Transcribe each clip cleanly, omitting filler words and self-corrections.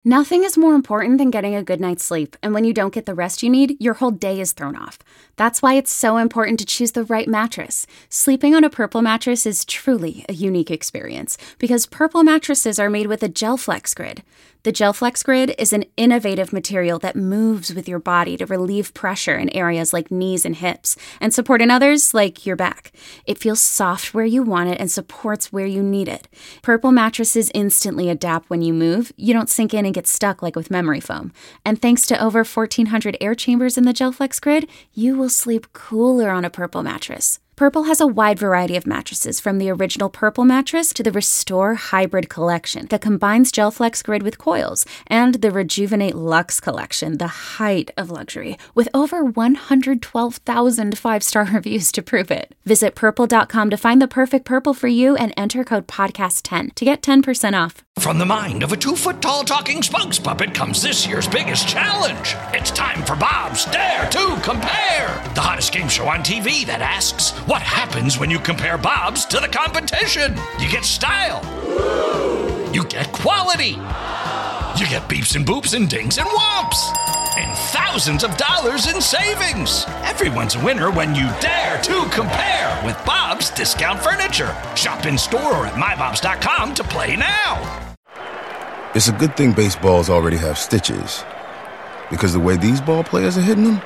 Nothing is more important than getting a good night's sleep, and when you don't get the rest you need, your whole day is thrown off. That's why it's so important to choose the right mattress. Sleeping on a Purple mattress is truly a unique experience, because Purple mattresses are made with a GelFlex Grid. The GelFlex Grid is an innovative material that moves with your body to relieve pressure in areas like knees and hips, and support in others like your back. It feels soft where you want it and supports where you need it. Purple mattresses instantly adapt when you move. You don't sink in and get stuck like with memory foam. And thanks to over 1,400 air chambers in the GelFlex Grid, you will sleep cooler on a Purple mattress. Purple has a wide variety of mattresses, from the original Purple mattress to the Restore Hybrid collection that combines GelFlex Grid with coils, and the Rejuvenate Luxe collection, the height of luxury, with over 112,000 five-star reviews to prove it. Visit purple.com to find the perfect Purple for you and enter code podcast10 to get 10% off. From the mind of a 2-foot-tall talking spokes puppet comes this year's biggest challenge. It's time for Bob's Dare to Compare, the hottest game show on TV that asks, what happens when you compare Bob's to the competition? You get style. You get quality. You get beeps and boops and dings and whomps. And thousands of dollars in savings. Everyone's a winner when you dare to compare with Bob's Discount Furniture. Shop in store or at mybobs.com to play now. It's a good thing baseballs already have stitches, because the way these ball players are hitting them,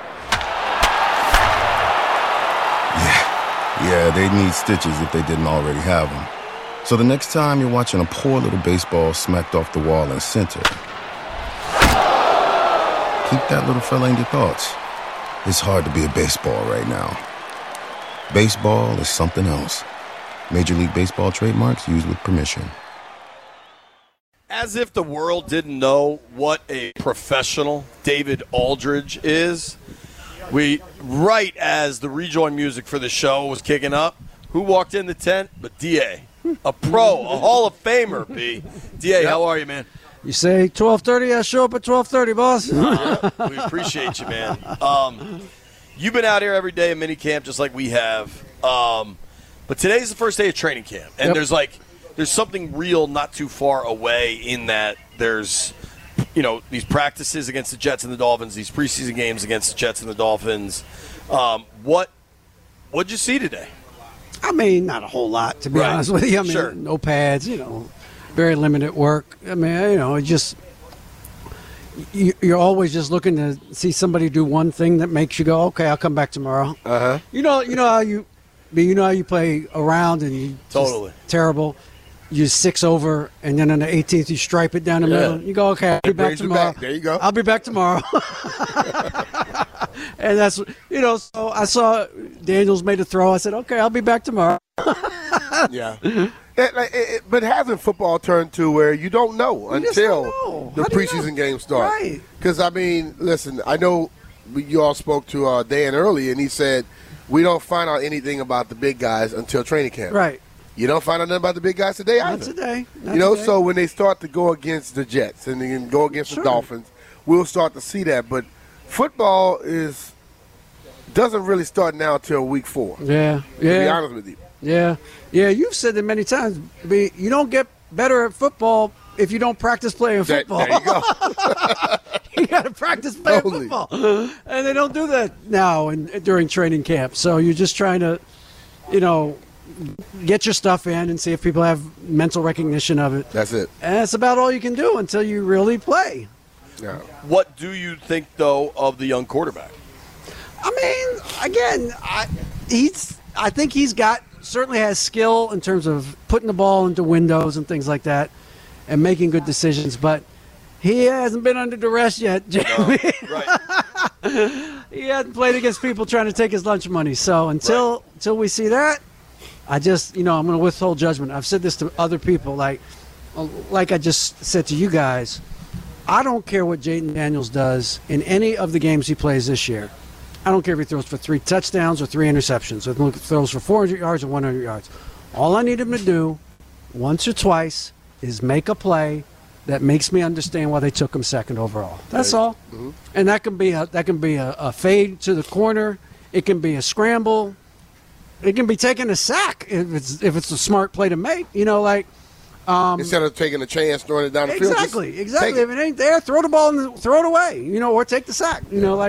yeah, they need stitches if they didn't already have them. So the next time you're watching a poor little baseball smacked off the wall in center, keep that little fella in your thoughts. It's hard to be a baseball right now. Baseball is something else. Major League Baseball trademarks used with permission. As if the world didn't know what a professional David Aldridge is, right as the rejoin music for the show was kicking up, who walked in the tent but D.A., a pro, a Hall of Famer, B. D.A., how are you, man? You say 12:30, I show up at 12:30, boss. We appreciate you, man. You've been out here every day in minicamp just like we have, but today's the first day of training camp, and there's something real not too far away in that there's, these practices against the Jets and the Dolphins, these preseason games against the Jets and the Dolphins. What'd you see today? I mean, not a whole lot, to be honest with you. I mean, sure. No pads, very limited work. I mean, you're always just looking to see somebody do one thing that makes you go, okay, I'll come back tomorrow. Uh-huh. You know how you play around and you totally terrible. You 6 over, and then on the 18th you stripe it down the middle. You go, okay, I'll be back tomorrow. There you go. I'll be back tomorrow. And that's, so I saw Daniels made a throw. I said, okay, I'll be back tomorrow. Yeah. But hasn't football turned to where you don't know until the preseason game starts? Right. Because, I mean, listen, I know you all spoke to Dan earlier, and he said we don't find out anything about the big guys until training camp. Right. You don't find out nothing about the big guys today either. Not today. So when they start to go against the Jets and then go against the Dolphins, we'll start to see that. But football doesn't really start now until week 4. Yeah. To be honest with you. Yeah. Yeah, you've said it many times. You don't get better at football if you don't practice playing football. There you go. You got to practice playing football. And they don't do that now during training camp. So you're just trying to, get your stuff in and see if people have mental recognition of it. That's it. And that's about all you can do until you really play. Yeah. What do you think, though, of the young quarterback? I mean, again, I think he's certainly has skill in terms of putting the ball into windows and things like that and making good decisions, but he hasn't been under duress yet, Jamie. No, right. He hasn't played against people trying to take his lunch money. So until we see that, I'm going to withhold judgment. I've said this to other people, like I just said to you guys. I don't care what Jayden Daniels does in any of the games he plays this year. I don't care if he throws for 3 touchdowns or 3 interceptions, or if he throws for 400 yards or 100 yards. All I need him to do, once or twice, is make a play that makes me understand why they took him second overall. That's all. Mm-hmm. And that can be a fade to the corner. It can be a scramble. It can be taking a sack if it's a smart play to make. Instead of taking a chance, throwing it down the field. Exactly. If it ain't there, throw the ball and throw it away, or take the sack.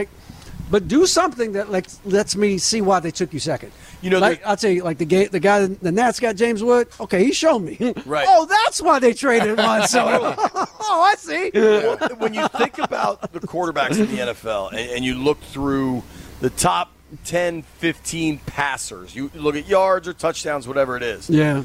But do something that lets me see why they took you second. I'll tell you, the Nats got James Wood. Okay, he showed me. Right. Oh, that's why they traded one. So, I see. When you think about the quarterbacks in the NFL and you look through the top 10, 15 passers, you look at yards or touchdowns, whatever it is. Yeah.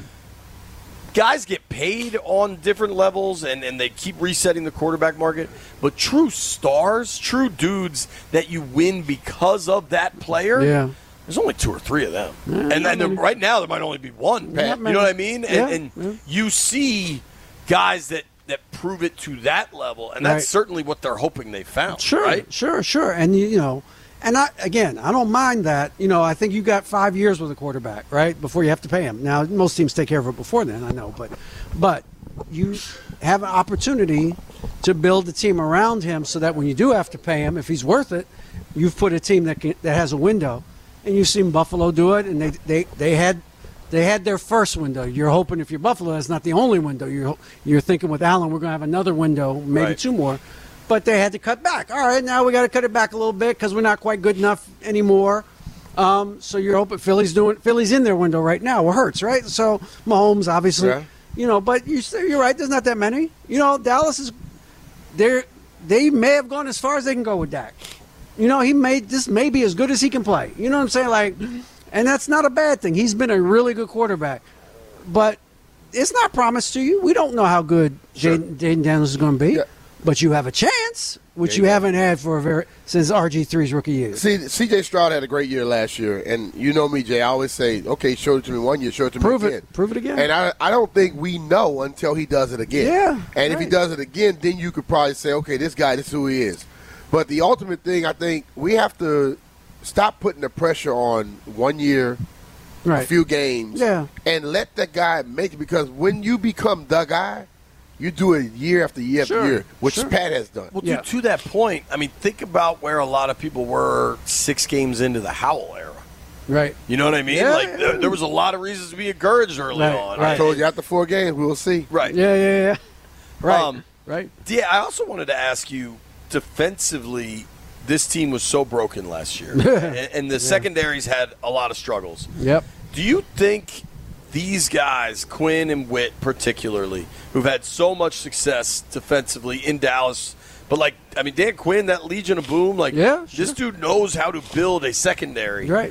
Guys get paid on different levels, and they keep resetting the quarterback market. But true stars, true dudes that you win because of that player, there's only 2 or 3 of them. Yeah, and then right now there might only be one, Pat. You know what I mean? And you see guys that prove it to that level, and that's certainly what they're hoping they found. Sure, right? sure. And, and I don't mind that. I think you got 5 years with a quarterback, right, before you have to pay him. Now, most teams take care of it before then, I know. But you have an opportunity to build a team around him so that when you do have to pay him, if he's worth it, you've put a team that has a window. And you've seen Buffalo do it, and they had their first window. You're hoping if you're Buffalo, that's not the only window. You're thinking with Allen, we're going to have another window, maybe 2 more. But they had to cut back. All right, now we got to cut it back a little bit because we're not quite good enough anymore. So you're hoping Philly's in their window right now. It hurts, right? So Mahomes, obviously, but you're right. There's not that many. Dallas is there. They may have gone as far as they can go with Dak. He made this may be as good as he can play. You know what I'm saying? And that's not a bad thing. He's been a really good quarterback. But it's not promised to you. We don't know how good Jaden Daniels is going to be. Yeah. But you have a chance, which you haven't had since RG3's rookie year. See, C.J. Stroud had a great year last year. And you know me, Jay, I always say, okay, show it to me 1 year, show it to me again. Prove it again. And I don't think we know until he does it again. Yeah. And if he does it again, then you could probably say, okay, this is who he is. But the ultimate thing, I think, we have to stop putting the pressure on 1 year, a few games, and let that guy make it. Because when you become the guy, you do it year after year after year, which Pat has done. Well, to that point, I mean, think about where a lot of people were 6 games into the Howell era. Right. You know what I mean? Yeah, there was a lot of reasons to be encouraged early on. I told you after 4 games, we will see. Right. Yeah. Right. Right. Yeah, I also wanted to ask you, defensively, this team was so broken last year, and the secondaries had a lot of struggles. Yep. Do you think these guys, Quinn and Witt particularly, who've had so much success defensively in Dallas, but Dan Quinn, that Legion of Boom, this dude knows how to build a secondary. Right.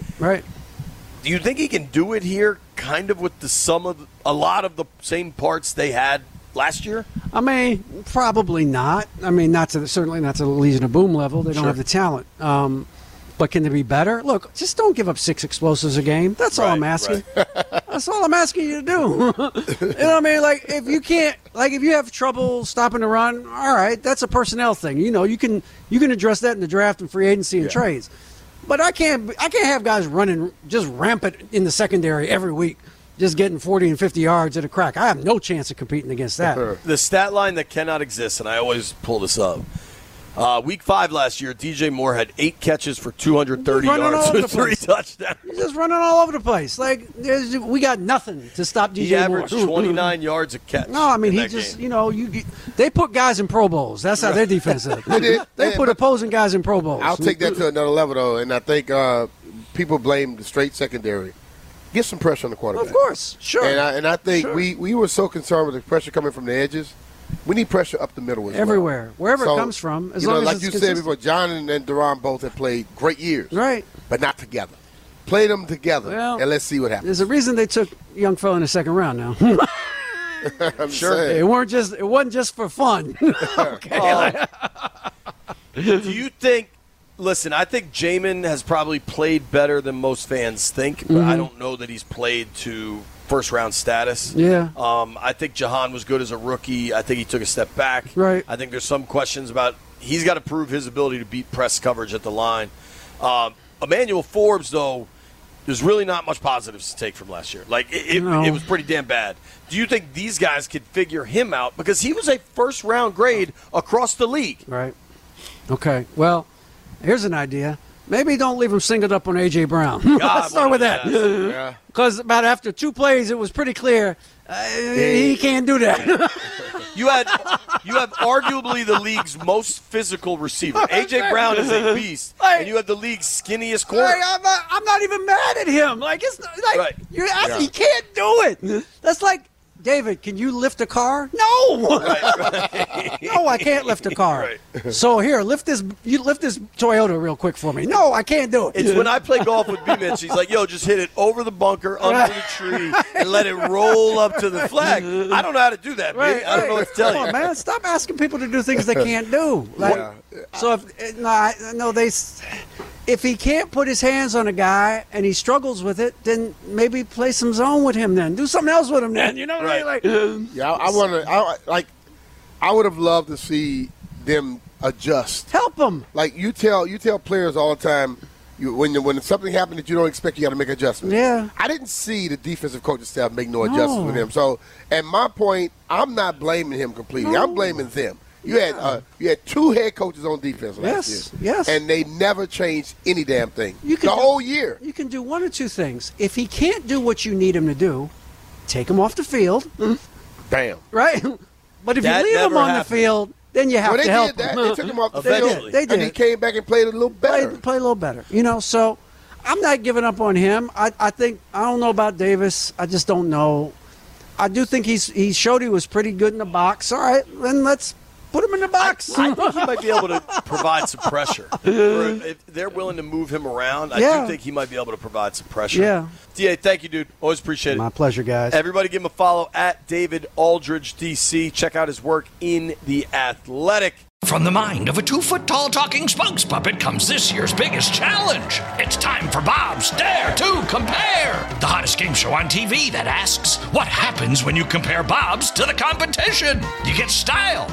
Do you think he can do it here, kind of with the sum of a lot of the same parts they had last year? I mean, probably not. I mean, certainly not to the Legion of Boom level. They don't have the talent. But can they be better? Look, just don't give up 6 explosives a game. That's all I'm asking. That's all I'm asking you to do. You know what I mean? If you can't, if you have trouble stopping the run, all right, that's a personnel thing. You can address that in the draft and free agency and trades. But I can't have guys running just rampant in the secondary every week, just getting 40 and 50 yards at a crack. I have no chance of competing against that. The stat line that cannot exist, and I always pull this up. Week 5 last year, DJ Moore had 8 catches for 230 yards with 3 touchdowns. He's just running all over the place. We got nothing to stop DJ Moore. He averaged 29 yards a catch. No, I mean, he just, they put guys in Pro Bowls. That's how their defense is. They put opposing guys in Pro Bowls. I'll take that to another level, though, and I think people blame the straight secondary. Get some pressure on the quarterback. Of course, sure. And I think we were so concerned with the pressure coming from the edges. We need pressure up the middle as everywhere, wherever it comes from. As long as like it's you consistent. said before, John and Duran both have played great years, right? But not together. Play them together, and let's see what happens. There's a reason they took young fella in the second round. Now, I'm sure it wasn't just for fun. Okay. Do you think? Listen, I think Jamin has probably played better than most fans think, but I don't know that he's played to first-round status. Yeah. I think Jahan was good as a rookie. I think he took a step back. Right. I think there's some questions about he's got to prove his ability to beat press coverage at the line. Emmanuel Forbes, though, there's really not much positives to take from last year. It was pretty damn bad. Do you think these guys could figure him out? Because he was a first-round grade across the league. Right. Okay. Well, here's an idea. maybe don't leave him singled up on A.J. Brown. Let's start with that. Because about after 2 plays, it was pretty clear he can't do that. You have arguably the league's most physical receiver. A.J. Brown is a beast, and you have the league's skinniest corner. I'm not even mad at him. You're asking, he can't do it. That's like, David, can you lift a car? No. No, I can't lift a car. So here, lift this Toyota real quick for me. No, I can't do it. It's when I play golf with B-Mitch, he's like, yo, just hit it over the bunker, under the tree, and let it roll up to the flag. I don't know how to do that, man. I don't know what to tell you. Come on, man. Stop asking people to do things they can't do. So if he can't put his hands on a guy and he struggles with it, then maybe play some zone with him then. Do something else with him then. You know what I mean? I would have loved to see them adjust. Help them. Like you tell players all the time, when something happened that you don't expect, you got to make adjustments. Yeah. I didn't see the defensive coaching staff make no adjustments with him. So, at my point, I'm not blaming him completely. No. I'm blaming them. You had 2 head coaches on defense last year. Yes. And they never changed any damn thing. Whole year. You can do one or two things. If he can't do what you need him to do, take him off the field. Bam. Right? But if you leave him on the field, then you have to help him. They took him off the field. They did. And he came back and played a little better. Played a little better. So I'm not giving up on him. I don't know about Davis. I just don't know. I do think he showed he was pretty good in the box. All right, then let's put him in the box. I think he might be able to provide some pressure. If they're willing to move him around, I do think he might be able to provide some pressure. Yeah. DA, thank you, dude. Always appreciate it. My pleasure, guys. Everybody give him a follow at David Aldridge, DC. Check out his work in The Athletic. From the mind of a 2-foot-tall talking spokes puppet comes this year's biggest challenge. It's time for Bob's Dare to Compare, the hottest game show on TV that asks, what happens when you compare Bob's to the competition? You get style.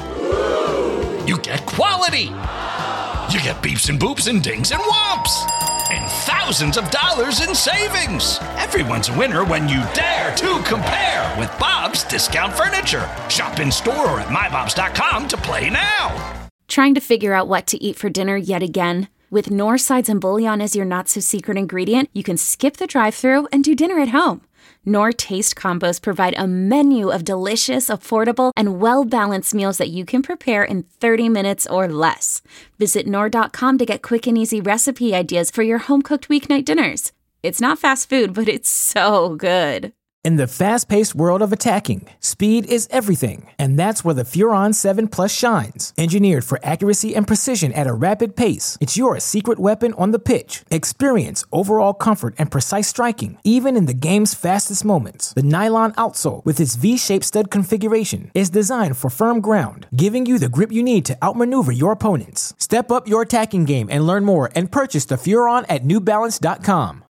You get quality. You get beeps and boops and dings and whomps. And thousands of dollars in savings. Everyone's a winner when you dare to compare with Bob's Discount Furniture. Shop in store or at mybobs.com to play now. Trying to figure out what to eat for dinner yet again? With Knorr Sides and Bouillon as your not-so-secret ingredient, you can skip the drive-thru and do dinner at home. Knorr Taste Combos provide a menu of delicious, affordable, and well-balanced meals that you can prepare in 30 minutes or less. Visit Knorr.com to get quick and easy recipe ideas for your home-cooked weeknight dinners. It's not fast food, but it's so good. In the fast-paced world of attacking, speed is everything, and that's where the Furon 7 Plus shines. Engineered for accuracy and precision at a rapid pace, it's your secret weapon on the pitch. Experience overall comfort and precise striking, even in the game's fastest moments. The nylon outsole, with its V-shaped stud configuration, is designed for firm ground, giving you the grip you need to outmaneuver your opponents. Step up your attacking game and learn more and purchase the Furon at NewBalance.com.